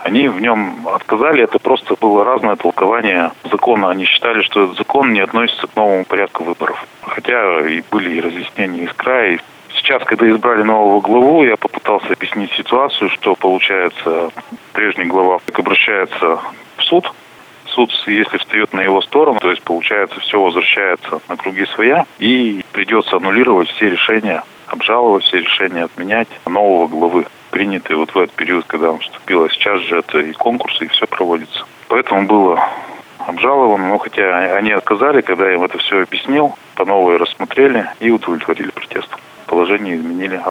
Они в нем отказали, это просто было разное толкование закона. Они считали, что этот закон не относится к новому порядку выборов. Хотя и были и разъяснения из края. Сейчас, когда избрали нового главу, я попытался объяснить ситуацию, что получается, прежний глава обращается в суд. Суд, если встает на его сторону, то есть, получается, все возвращается на круги своя, и придется аннулировать все решения, обжаловать все решения, отменять нового главы, принятые вот в этот период, когда он вступил. Сейчас же это и конкурсы, и все проводится. Поэтому было обжаловано, но хотя они отказали, когда я им это все объяснил, по новой рассмотрели и удовлетворили протест. Положение изменили.